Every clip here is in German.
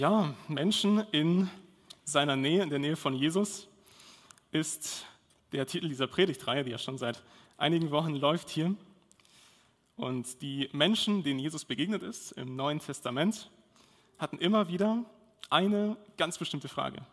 Ja, Menschen in seiner Nähe, in der Nähe von Jesus, ist der Titel dieser Predigtreihe, die ja schon seit einigen Wochen läuft hier. Und die Menschen, denen Jesus begegnet ist im Neuen Testament, hatten immer wieder eine ganz bestimmte Frage.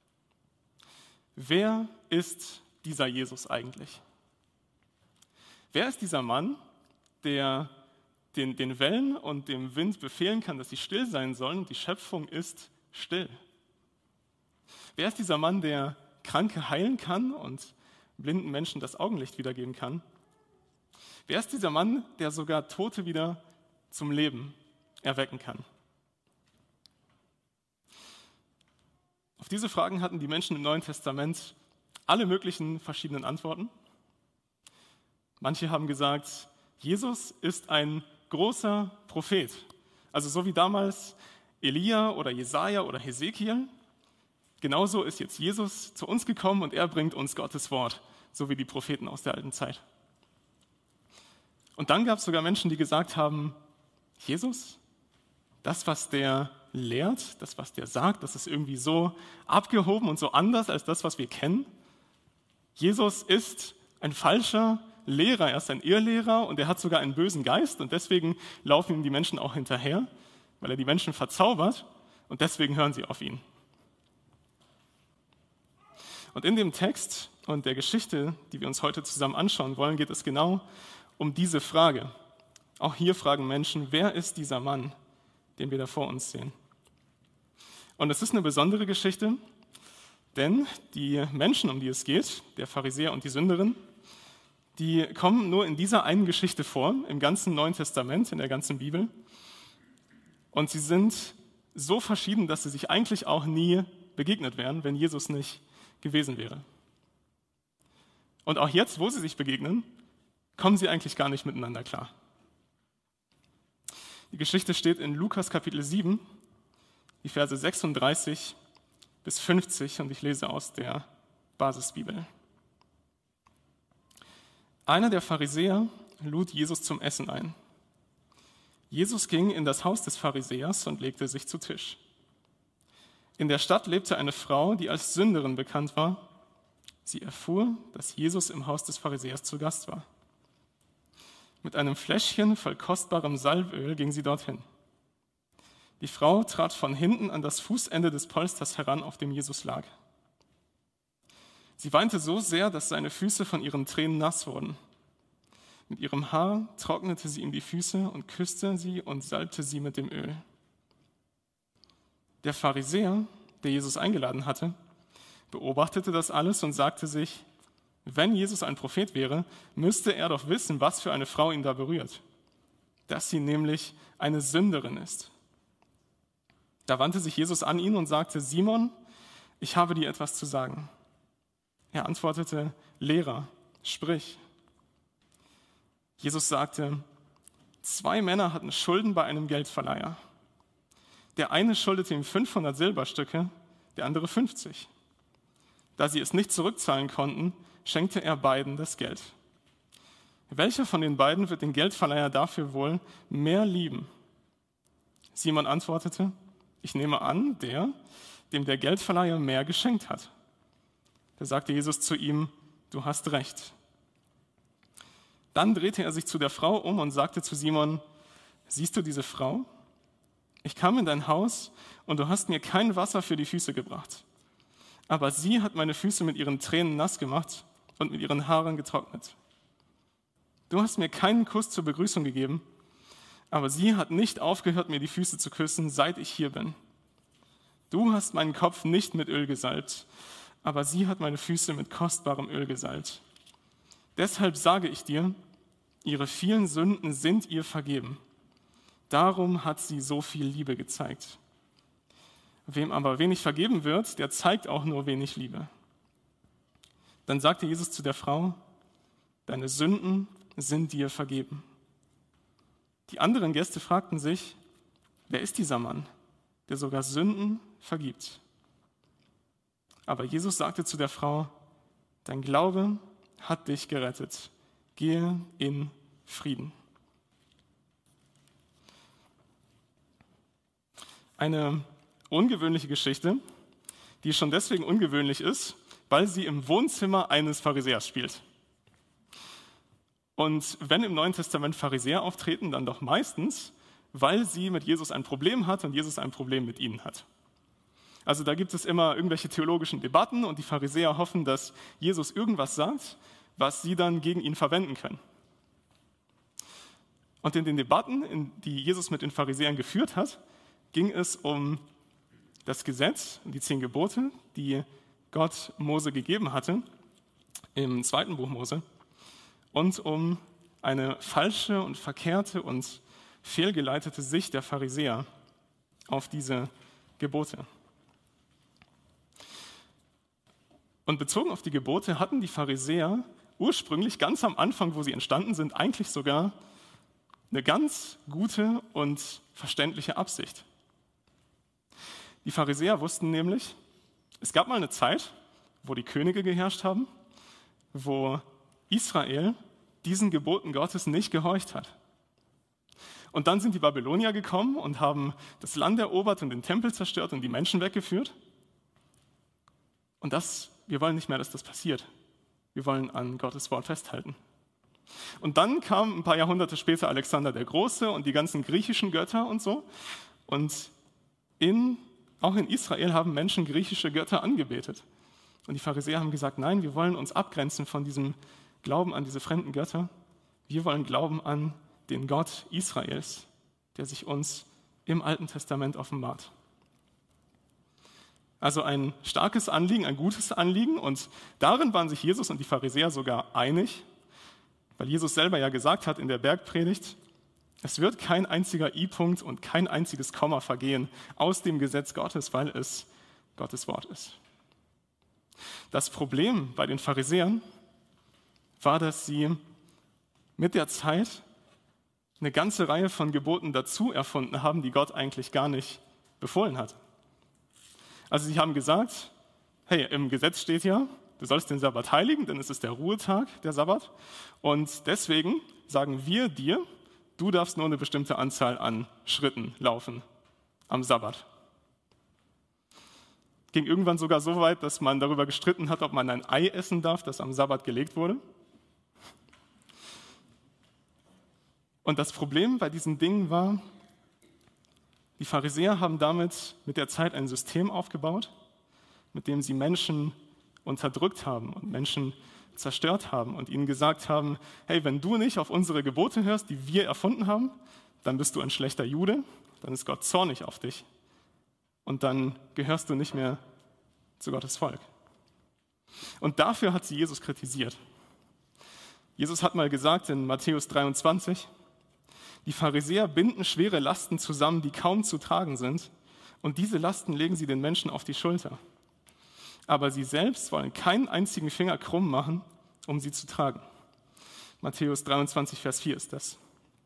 Wer ist dieser Jesus eigentlich? Wer ist dieser Mann, der den Wellen und dem Wind befehlen kann, dass sie still sein sollen und die Schöpfung ist still? Wer ist dieser Mann, der Kranke heilen kann und blinden Menschen das Augenlicht wiedergeben kann? Wer ist dieser Mann, der sogar Tote wieder zum Leben erwecken kann? Auf diese Fragen hatten die Menschen im Neuen Testament alle möglichen verschiedenen Antworten. Manche haben gesagt, Jesus ist ein großer Prophet. Also so wie damals Elia oder Jesaja oder Hesekiel, genauso ist jetzt Jesus zu uns gekommen und er bringt uns Gottes Wort, so wie die Propheten aus der alten Zeit. Und dann gab es sogar Menschen, die gesagt haben, Jesus, das, was der lehrt, das, was der sagt, das ist irgendwie so abgehoben und so anders als das, was wir kennen. Jesus ist ein falscher Lehrer, er ist ein Irrlehrer und er hat sogar einen bösen Geist und deswegen laufen ihm die Menschen auch hinterher, weil er die Menschen verzaubert und deswegen hören sie auf ihn. Und in dem Text und der Geschichte, die wir uns heute zusammen anschauen wollen, geht es genau um diese Frage. Auch hier fragen Menschen, wer ist dieser Mann, den wir da vor uns sehen? Und es ist eine besondere Geschichte, denn die Menschen, um die es geht, der Pharisäer und die Sünderin, die kommen nur in dieser einen Geschichte vor, im ganzen Neuen Testament, in der ganzen Bibel. Und sie sind so verschieden, dass sie sich eigentlich auch nie begegnet wären, wenn Jesus nicht gewesen wäre. Und auch jetzt, wo sie sich begegnen, kommen sie eigentlich gar nicht miteinander klar. Die Geschichte steht in Lukas Kapitel 7, die Verse 36 bis 50 und ich lese aus der Basisbibel. Einer der Pharisäer lud Jesus zum Essen ein. Jesus ging in das Haus des Pharisäers und legte sich zu Tisch. In der Stadt lebte eine Frau, die als Sünderin bekannt war. Sie erfuhr, dass Jesus im Haus des Pharisäers zu Gast war. Mit einem Fläschchen voll kostbarem Salböl ging sie dorthin. Die Frau trat von hinten an das Fußende des Polsters heran, auf dem Jesus lag. Sie weinte so sehr, dass seine Füße von ihren Tränen nass wurden. Mit ihrem Haar trocknete sie ihm die Füße und küsste sie und salbte sie mit dem Öl. Der Pharisäer, der Jesus eingeladen hatte, beobachtete das alles und sagte sich, wenn Jesus ein Prophet wäre, müsste er doch wissen, was für eine Frau ihn da berührt, dass sie nämlich eine Sünderin ist. Da wandte sich Jesus an ihn und sagte, Simon, ich habe dir etwas zu sagen. Er antwortete, Lehrer, sprich. Jesus sagte, 2 Männer hatten Schulden bei einem Geldverleiher. Der eine schuldete ihm 500 Silberstücke, der andere 50. Da sie es nicht zurückzahlen konnten, schenkte er beiden das Geld. Welcher von den beiden wird den Geldverleiher dafür wohl mehr lieben? Simon antwortete, ich nehme an, dem der Geldverleiher mehr geschenkt hat. Da sagte Jesus zu ihm, du hast recht. Dann drehte er sich zu der Frau um und sagte zu Simon, siehst du diese Frau? Ich kam in dein Haus und du hast mir kein Wasser für die Füße gebracht. Aber sie hat meine Füße mit ihren Tränen nass gemacht und mit ihren Haaren getrocknet. Du hast mir keinen Kuss zur Begrüßung gegeben, aber sie hat nicht aufgehört, mir die Füße zu küssen, seit ich hier bin. Du hast meinen Kopf nicht mit Öl gesalbt, aber sie hat meine Füße mit kostbarem Öl gesalbt. Deshalb sage ich dir, ihre vielen Sünden sind ihr vergeben. Darum hat sie so viel Liebe gezeigt. Wem aber wenig vergeben wird, der zeigt auch nur wenig Liebe. Dann sagte Jesus zu der Frau, deine Sünden sind dir vergeben. Die anderen Gäste fragten sich, wer ist dieser Mann, der sogar Sünden vergibt? Aber Jesus sagte zu der Frau, dein Glaube hat dich gerettet. Gehe in Frieden. Eine ungewöhnliche Geschichte, die schon deswegen ungewöhnlich ist, weil sie im Wohnzimmer eines Pharisäers spielt. Und wenn im Neuen Testament Pharisäer auftreten, dann doch meistens, weil sie mit Jesus ein Problem hat und Jesus ein Problem mit ihnen hat. Also da gibt es immer irgendwelche theologischen Debatten und die Pharisäer hoffen, dass Jesus irgendwas sagt, was sie dann gegen ihn verwenden können. Und in den Debatten, die Jesus mit den Pharisäern geführt hat, ging es um das Gesetz und die 10 Gebote, die Gott Mose gegeben hatte, im 2. Buch Mose, und um eine falsche und verkehrte und fehlgeleitete Sicht der Pharisäer auf diese Gebote. Und bezogen auf die Gebote hatten die Pharisäer ursprünglich ganz am Anfang, wo sie entstanden sind, eigentlich sogar eine ganz gute und verständliche Absicht. Die Pharisäer wussten nämlich, es gab mal eine Zeit, wo die Könige geherrscht haben, wo Israel diesen Geboten Gottes nicht gehorcht hat. Und dann sind die Babylonier gekommen und haben das Land erobert und den Tempel zerstört und die Menschen weggeführt. Und wir wollen nicht mehr, dass das passiert. Wir wollen an Gottes Wort festhalten. Und dann kam ein paar Jahrhunderte später Alexander der Große und die ganzen griechischen Götter und so. Und auch in Israel haben Menschen griechische Götter angebetet. Und die Pharisäer haben gesagt, nein, wir wollen uns abgrenzen von diesem Glauben an diese fremden Götter. Wir wollen glauben an den Gott Israels, der sich uns im Alten Testament offenbart. Also ein starkes Anliegen, ein gutes Anliegen. Und darin waren sich Jesus und die Pharisäer sogar einig, weil Jesus selber ja gesagt hat in der Bergpredigt, es wird kein einziger I-Punkt und kein einziges Komma vergehen aus dem Gesetz Gottes, weil es Gottes Wort ist. Das Problem bei den Pharisäern war, dass sie mit der Zeit eine ganze Reihe von Geboten dazu erfunden haben, die Gott eigentlich gar nicht befohlen hat. Also sie haben gesagt, hey, im Gesetz steht ja, du sollst den Sabbat heiligen, denn es ist der Ruhetag, der Sabbat. Und deswegen sagen wir dir, du darfst nur eine bestimmte Anzahl an Schritten laufen am Sabbat. Ging irgendwann sogar so weit, dass man darüber gestritten hat, ob man ein Ei essen darf, das am Sabbat gelegt wurde. Und das Problem bei diesen Dingen war, die Pharisäer haben damit mit der Zeit ein System aufgebaut, mit dem sie Menschen unterdrückt haben und Menschen zerstört haben und ihnen gesagt haben, hey, wenn du nicht auf unsere Gebote hörst, die wir erfunden haben, dann bist du ein schlechter Jude, dann ist Gott zornig auf dich und dann gehörst du nicht mehr zu Gottes Volk. Und dafür hat sie Jesus kritisiert. Jesus hat mal gesagt in Matthäus 23, die Pharisäer binden schwere Lasten zusammen, die kaum zu tragen sind, und diese Lasten legen sie den Menschen auf die Schulter. Aber sie selbst wollen keinen einzigen Finger krumm machen, um sie zu tragen. Matthäus 23, Vers 4 ist das.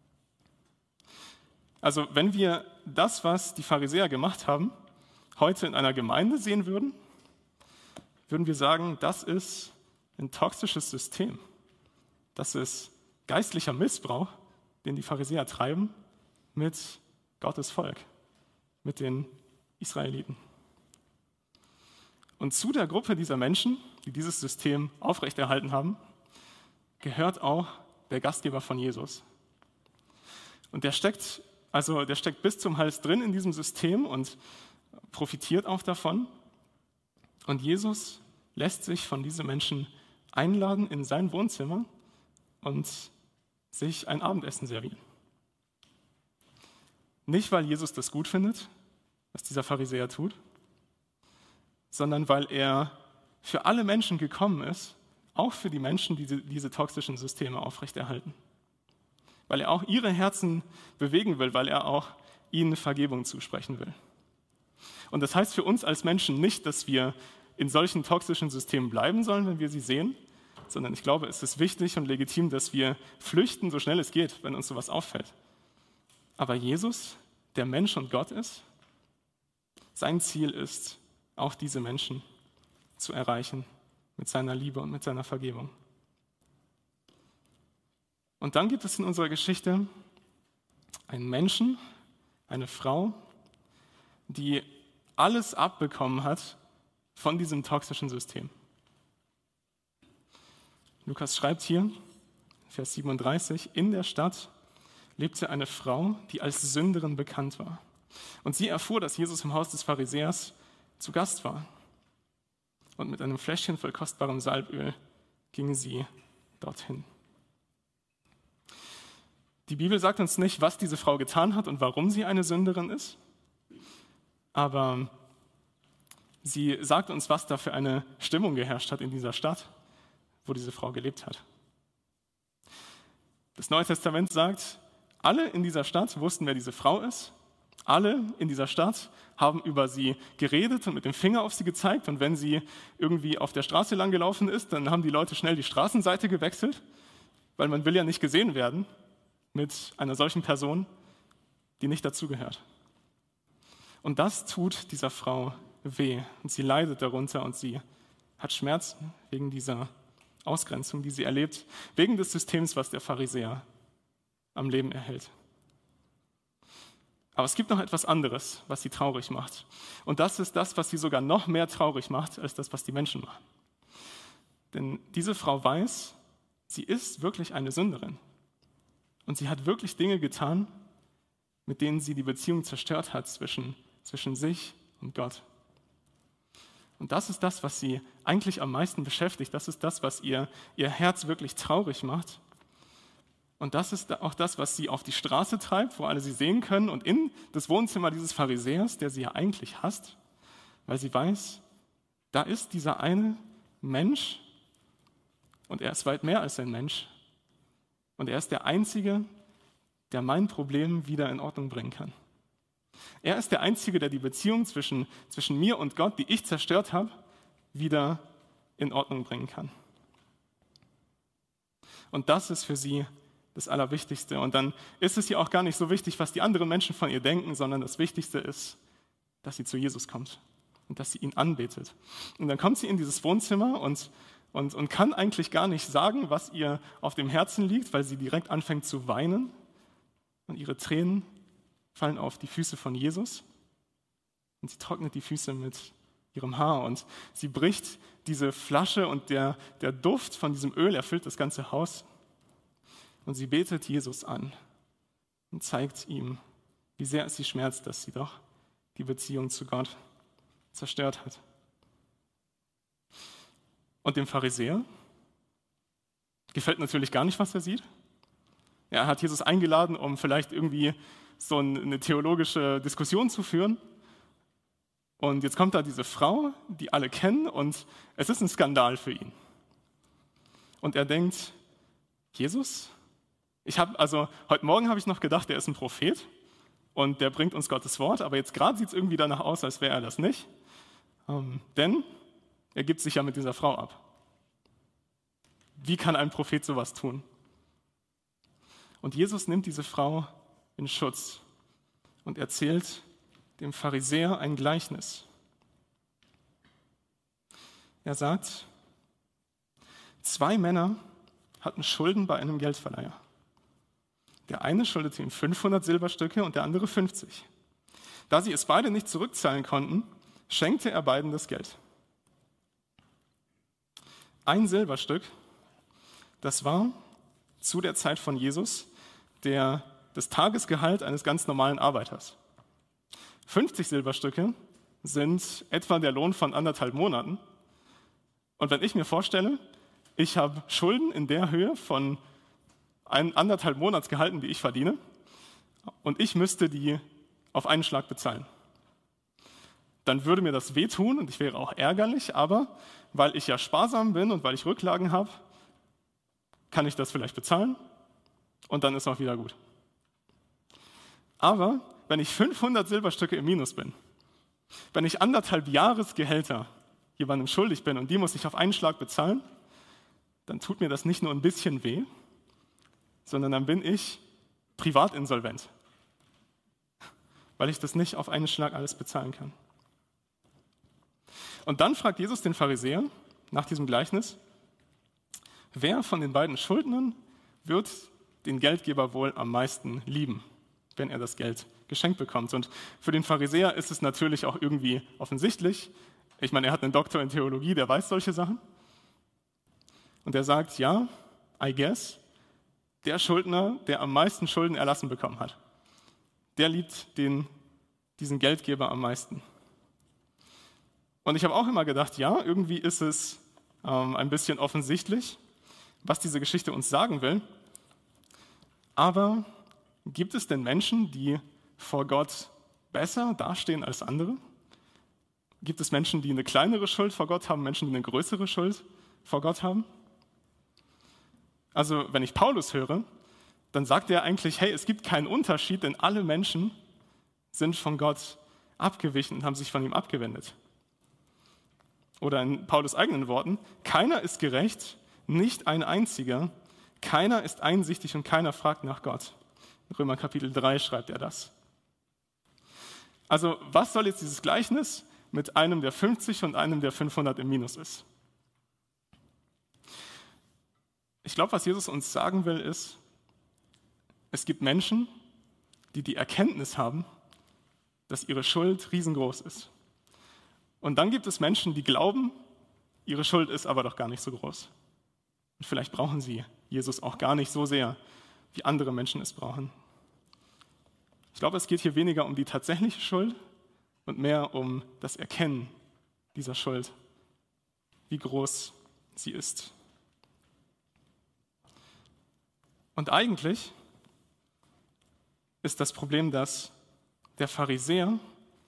Also wenn wir das, was die Pharisäer gemacht haben, heute in einer Gemeinde sehen würden, würden wir sagen, das ist ein toxisches System. Das ist geistlicher Missbrauch, den die Pharisäer treiben mit Gottes Volk, mit den Israeliten. Und zu der Gruppe dieser Menschen, die dieses System aufrechterhalten haben, gehört auch der Gastgeber von Jesus. Und der steckt bis zum Hals drin in diesem System und profitiert auch davon. Und Jesus lässt sich von diesen Menschen einladen in sein Wohnzimmer und sich ein Abendessen servieren. Nicht, weil Jesus das gut findet, was dieser Pharisäer tut, sondern weil er für alle Menschen gekommen ist, auch für die Menschen, die diese toxischen Systeme aufrechterhalten. Weil er auch ihre Herzen bewegen will, weil er auch ihnen Vergebung zusprechen will. Und das heißt für uns als Menschen nicht, dass wir in solchen toxischen Systemen bleiben sollen, wenn wir sie sehen, sondern ich glaube, es ist wichtig und legitim, dass wir flüchten, so schnell es geht, wenn uns sowas auffällt. Aber Jesus, der Mensch und Gott ist, sein Ziel ist, auch diese Menschen zu erreichen mit seiner Liebe und mit seiner Vergebung. Und dann gibt es in unserer Geschichte einen Menschen, eine Frau, die alles abbekommen hat von diesem toxischen System. Lukas schreibt hier, Vers 37, in der Stadt lebte eine Frau, die als Sünderin bekannt war. Und sie erfuhr, dass Jesus im Haus des Pharisäers zu Gast war. Und mit einem Fläschchen voll kostbarem Salböl ging sie dorthin. Die Bibel sagt uns nicht, was diese Frau getan hat und warum sie eine Sünderin ist, aber sie sagt uns, was da für eine Stimmung geherrscht hat in dieser Stadt, wo diese Frau gelebt hat. Das Neue Testament sagt, alle in dieser Stadt wussten, wer diese Frau ist. Alle in dieser Stadt haben über sie geredet und mit dem Finger auf sie gezeigt. Und wenn sie irgendwie auf der Straße lang gelaufen ist, dann haben die Leute schnell die Straßenseite gewechselt, weil man will ja nicht gesehen werden mit einer solchen Person, die nicht dazugehört. Und das tut dieser Frau weh. Und sie leidet darunter und sie hat Schmerzen wegen dieser Ausgrenzung, die sie erlebt, wegen des Systems, was der Pharisäer am Leben erhält. Aber es gibt noch etwas anderes, was sie traurig macht. Und das ist das, was sie sogar noch mehr traurig macht, als das, was die Menschen machen. Denn diese Frau weiß, sie ist wirklich eine Sünderin. Und sie hat wirklich Dinge getan, mit denen sie die Beziehung zerstört hat zwischen sich und Gott. Und das ist das, was sie eigentlich am meisten beschäftigt. Das ist das, was ihr Herz wirklich traurig macht. Und das ist auch das, was sie auf die Straße treibt, wo alle sie sehen können und in das Wohnzimmer dieses Pharisäers, der sie ja eigentlich hasst, weil sie weiß, da ist dieser eine Mensch und er ist weit mehr als ein Mensch. Und er ist der Einzige, der mein Problem wieder in Ordnung bringen kann. Er ist der Einzige, der die Beziehung zwischen mir und Gott, die ich zerstört habe, wieder in Ordnung bringen kann. Und das ist für sie das Allerwichtigste. Und dann ist es ihr auch gar nicht so wichtig, was die anderen Menschen von ihr denken, sondern das Wichtigste ist, dass sie zu Jesus kommt und dass sie ihn anbetet. Und dann kommt sie in dieses Wohnzimmer und kann eigentlich gar nicht sagen, was ihr auf dem Herzen liegt, weil sie direkt anfängt zu weinen. Und ihre Tränen fallen auf die Füße von Jesus. Und sie trocknet die Füße mit ihrem Haar. Und sie bricht diese Flasche und der Duft von diesem Öl erfüllt das ganze Haus. Und sie betet Jesus an und zeigt ihm, wie sehr es sie schmerzt, dass sie doch die Beziehung zu Gott zerstört hat. Und dem Pharisäer gefällt natürlich gar nicht, was er sieht. Er hat Jesus eingeladen, um vielleicht irgendwie so eine theologische Diskussion zu führen. Und jetzt kommt da diese Frau, die alle kennen, und es ist ein Skandal für ihn. Und er denkt, Jesus? Heute Morgen habe ich noch gedacht, er ist ein Prophet und der bringt uns Gottes Wort, aber jetzt gerade sieht es irgendwie danach aus, als wäre er das nicht. Denn er gibt sich ja mit dieser Frau ab. Wie kann ein Prophet sowas tun? Und Jesus nimmt diese Frau in Schutz und erzählt dem Pharisäer ein Gleichnis. Er sagt, 2 Männer hatten Schulden bei einem Geldverleiher. Der eine schuldete ihm 500 Silberstücke und der andere 50. Da sie es beide nicht zurückzahlen konnten, schenkte er beiden das Geld. Ein Silberstück, das war zu der Zeit von Jesus das Tagesgehalt eines ganz normalen Arbeiters. 50 Silberstücke sind etwa der Lohn von 1,5 Monaten. Und wenn ich mir vorstelle, ich habe Schulden in der Höhe von 1,5 Monatsgehalten, die ich verdiene, und ich müsste die auf einen Schlag bezahlen. Dann würde mir das wehtun und ich wäre auch ärgerlich, aber weil ich ja sparsam bin und weil ich Rücklagen habe, kann ich das vielleicht bezahlen und dann ist auch wieder gut. Aber wenn ich 500 Silberstücke im Minus bin, wenn ich 1,5 Jahresgehälter jemandem schuldig bin und die muss ich auf einen Schlag bezahlen, dann tut mir das nicht nur ein bisschen weh, sondern dann bin ich privat insolvent, weil ich das nicht auf einen Schlag alles bezahlen kann. Und dann fragt Jesus den Pharisäer nach diesem Gleichnis, wer von den beiden Schuldnern wird den Geldgeber wohl am meisten lieben, wenn er das Geld geschenkt bekommt. Und für den Pharisäer ist es natürlich auch irgendwie offensichtlich. Ich meine, er hat einen Doktor in Theologie, der weiß solche Sachen. Und er sagt, ja, I guess, der Schuldner, der am meisten Schulden erlassen bekommen hat, der liebt diesen Geldgeber am meisten. Und ich habe auch immer gedacht, ja, irgendwie ist es ein bisschen offensichtlich, was diese Geschichte uns sagen will. Aber gibt es denn Menschen, die vor Gott besser dastehen als andere? Gibt es Menschen, die eine kleinere Schuld vor Gott haben, Menschen, die eine größere Schuld vor Gott haben? Also wenn ich Paulus höre, dann sagt er eigentlich, hey, es gibt keinen Unterschied, denn alle Menschen sind von Gott abgewichen und haben sich von ihm abgewendet. Oder in Paulus' eigenen Worten, keiner ist gerecht, nicht ein einziger, keiner ist einsichtig und keiner fragt nach Gott. In Römer Kapitel 3 schreibt er das. Also was soll jetzt dieses Gleichnis mit einem, der 50 und einem, der 500 im Minus ist? Ich glaube, was Jesus uns sagen will, ist, es gibt Menschen, die die Erkenntnis haben, dass ihre Schuld riesengroß ist. Und dann gibt es Menschen, die glauben, ihre Schuld ist aber doch gar nicht so groß. Und vielleicht brauchen sie Jesus auch gar nicht so sehr, wie andere Menschen es brauchen. Ich glaube, es geht hier weniger um die tatsächliche Schuld und mehr um das Erkennen dieser Schuld, wie groß sie ist. Und eigentlich ist das Problem, dass der Pharisäer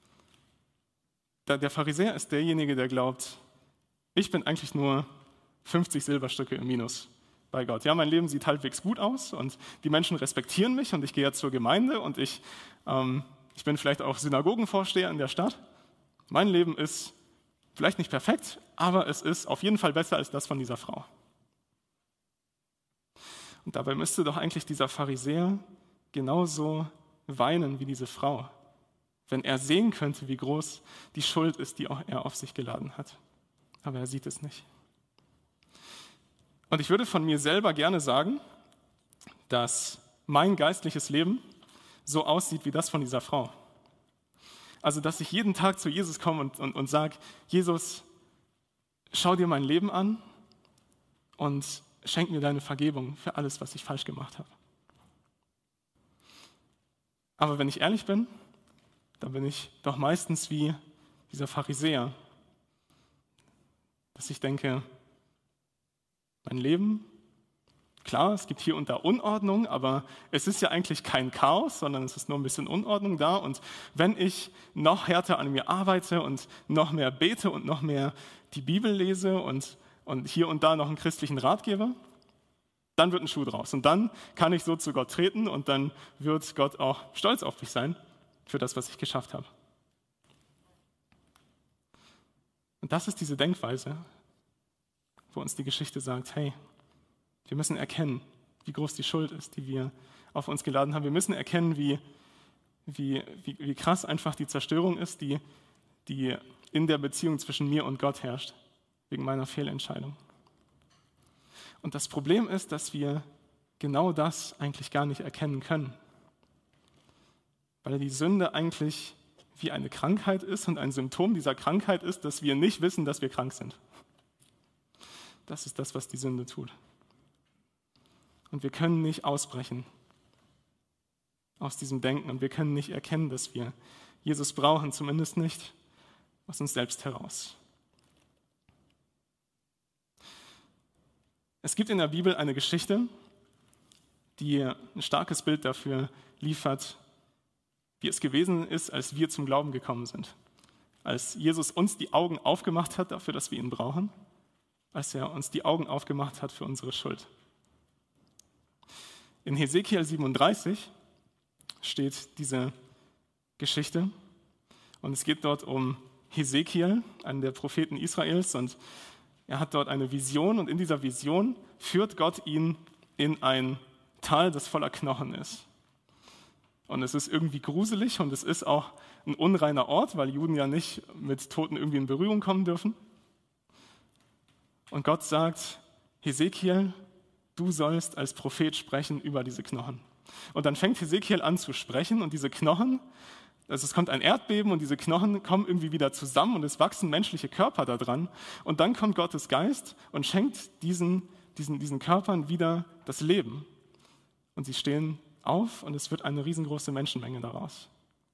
ist derjenige, der glaubt, ich bin eigentlich nur 50 Silberstücke im Minus bei Gott. Ja, mein Leben sieht halbwegs gut aus und die Menschen respektieren mich und ich gehe zur Gemeinde und ich bin vielleicht auch Synagogenvorsteher in der Stadt. Mein Leben ist vielleicht nicht perfekt, aber es ist auf jeden Fall besser als das von dieser Frau. Und dabei müsste doch eigentlich dieser Pharisäer genauso weinen wie diese Frau, wenn er sehen könnte, wie groß die Schuld ist, die er auf sich geladen hat. Aber er sieht es nicht. Und ich würde von mir selber gerne sagen, dass mein geistliches Leben so aussieht wie das von dieser Frau. Also, dass ich jeden Tag zu Jesus komme und sage, Jesus, schau dir mein Leben an und schenk mir deine Vergebung für alles, was ich falsch gemacht habe. Aber wenn ich ehrlich bin, dann bin ich doch meistens wie dieser Pharisäer, dass ich denke, mein Leben, klar, es gibt hier und da Unordnung, aber es ist ja eigentlich kein Chaos, sondern es ist nur ein bisschen Unordnung da. Und wenn ich noch härter an mir arbeite und noch mehr bete und noch mehr die Bibel lese und hier und da noch einen christlichen Rat gebe, dann wird ein Schuh draus. Und dann kann ich so zu Gott treten und dann wird Gott auch stolz auf mich sein für das, was ich geschafft habe. Und das ist diese Denkweise, wo uns die Geschichte sagt, hey, wir müssen erkennen, wie groß die Schuld ist, die wir auf uns geladen haben. Wir müssen erkennen, wie krass einfach die Zerstörung ist, die in der Beziehung zwischen mir und Gott herrscht, wegen meiner Fehlentscheidung. Und das Problem ist, dass wir genau das eigentlich gar nicht erkennen können. Weil die Sünde eigentlich wie eine Krankheit ist und ein Symptom dieser Krankheit ist, dass wir nicht wissen, dass wir krank sind. Das ist das, was die Sünde tut. Und wir können nicht ausbrechen aus diesem Denken und wir können nicht erkennen, dass wir Jesus brauchen, zumindest nicht aus uns selbst heraus. Es gibt in der Bibel eine Geschichte, die ein starkes Bild dafür liefert, wie es gewesen ist, als wir zum Glauben gekommen sind. Als Jesus uns die Augen aufgemacht hat dafür, dass wir ihn brauchen, als er uns die Augen aufgemacht hat für unsere Schuld. In Hesekiel 37 steht diese Geschichte und es geht dort um Hesekiel, einen der Propheten Israels, und er hat dort eine Vision und in dieser Vision führt Gott ihn in ein Tal, das voller Knochen ist. Und es ist irgendwie gruselig und es ist auch ein unreiner Ort, weil Juden ja nicht mit Toten irgendwie in Berührung kommen dürfen. Und Gott sagt, Hesekiel, du sollst als Prophet sprechen über diese Knochen. Und dann fängt Hesekiel an zu sprechen und diese Knochen, also es kommt ein Erdbeben und diese Knochen kommen irgendwie wieder zusammen und es wachsen menschliche Körper da dran. Und dann kommt Gottes Geist und schenkt diesen Körpern wieder das Leben. Und sie stehen auf und es wird eine riesengroße Menschenmenge daraus.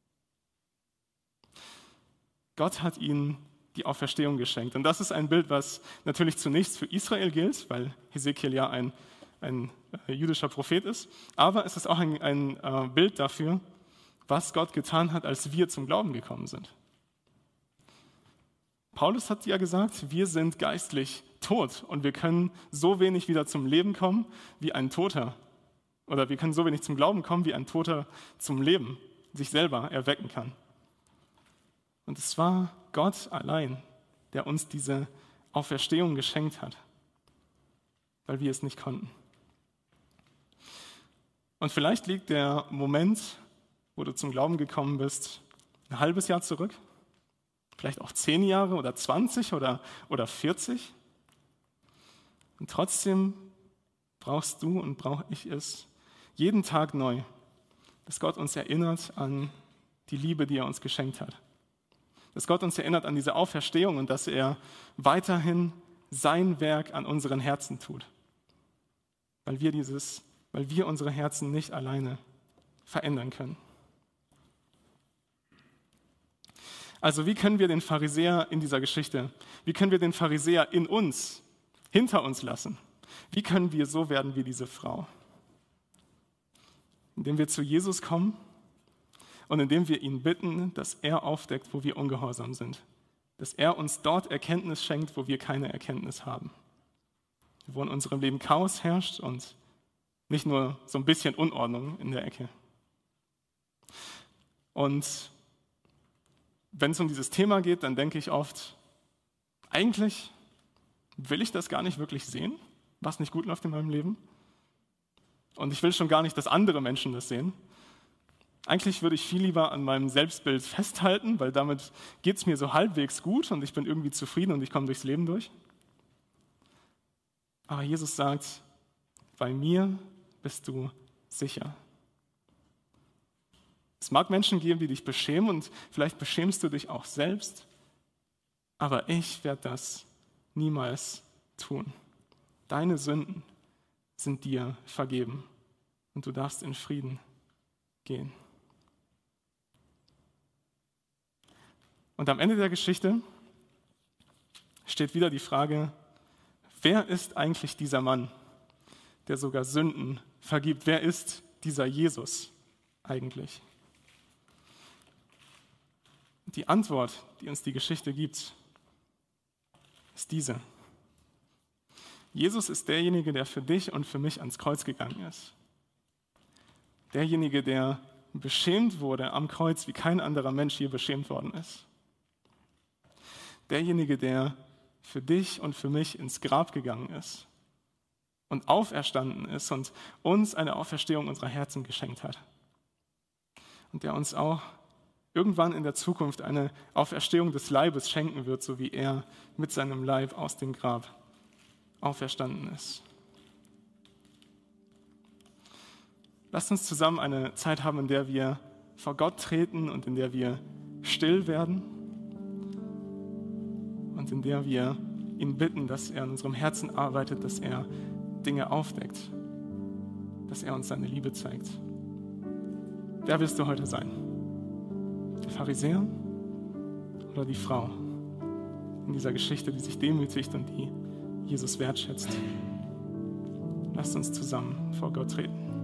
Gott hat ihnen die Auferstehung geschenkt. Und das ist ein Bild, was natürlich zunächst für Israel gilt, weil Hesekiel ja ein jüdischer Prophet ist. Aber es ist auch ein Bild dafür, was Gott getan hat, als wir zum Glauben gekommen sind. Paulus hat ja gesagt, wir sind geistlich tot und wir können so wenig wieder zum Leben kommen wie ein Toter. Oder wir können so wenig zum Glauben kommen, wie ein Toter zum Leben sich selber erwecken kann. Und es war Gott allein, der uns diese Auferstehung geschenkt hat, weil wir es nicht konnten. Und vielleicht liegt der Moment, wo du zum Glauben gekommen bist, ein halbes Jahr zurück, vielleicht auch 10 Jahre oder 20 oder 40. Und trotzdem brauchst du und brauche ich es jeden Tag neu, dass Gott uns erinnert an die Liebe, die er uns geschenkt hat. Dass Gott uns erinnert an diese Auferstehung und dass er weiterhin sein Werk an unseren Herzen tut. Weil wir unsere Herzen nicht alleine verändern können. Also wie können wir den Pharisäer in dieser Geschichte, wie können wir den Pharisäer in uns, hinter uns lassen? Wie können wir so werden wie diese Frau? Indem wir zu Jesus kommen und indem wir ihn bitten, dass er aufdeckt, wo wir ungehorsam sind. Dass er uns dort Erkenntnis schenkt, wo wir keine Erkenntnis haben. Wo in unserem Leben Chaos herrscht und nicht nur so ein bisschen Unordnung in der Ecke. Und wenn es um dieses Thema geht, dann denke ich oft, eigentlich will ich das gar nicht wirklich sehen, was nicht gut läuft in meinem Leben. Und ich will schon gar nicht, dass andere Menschen das sehen. Eigentlich würde ich viel lieber an meinem Selbstbild festhalten, weil damit geht es mir so halbwegs gut und ich bin irgendwie zufrieden und ich komme durchs Leben durch. Aber Jesus sagt, bei mir bist du sicher. Es mag Menschen geben, die dich beschämen und vielleicht beschämst du dich auch selbst, aber ich werde das niemals tun. Deine Sünden sind dir vergeben und du darfst in Frieden gehen. Und am Ende der Geschichte steht wieder die Frage, wer ist eigentlich dieser Mann, der sogar Sünden vergibt? Wer ist dieser Jesus eigentlich? Die Antwort, die uns die Geschichte gibt, ist diese. Jesus ist derjenige, der für dich und für mich ans Kreuz gegangen ist. Derjenige, der beschämt wurde am Kreuz, wie kein anderer Mensch je beschämt worden ist. Derjenige, der für dich und für mich ins Grab gegangen ist und auferstanden ist und uns eine Auferstehung unserer Herzen geschenkt hat. Und der uns auch irgendwann in der Zukunft eine Auferstehung des Leibes schenken wird, so wie er mit seinem Leib aus dem Grab auferstanden ist. Lasst uns zusammen eine Zeit haben, in der wir vor Gott treten und in der wir still werden und in der wir ihn bitten, dass er in unserem Herzen arbeitet, dass er Dinge aufdeckt, dass er uns seine Liebe zeigt. Wer willst du heute sein? Der Pharisäer oder die Frau in dieser Geschichte, die sich demütigt und die Jesus wertschätzt? Lasst uns zusammen vor Gott treten.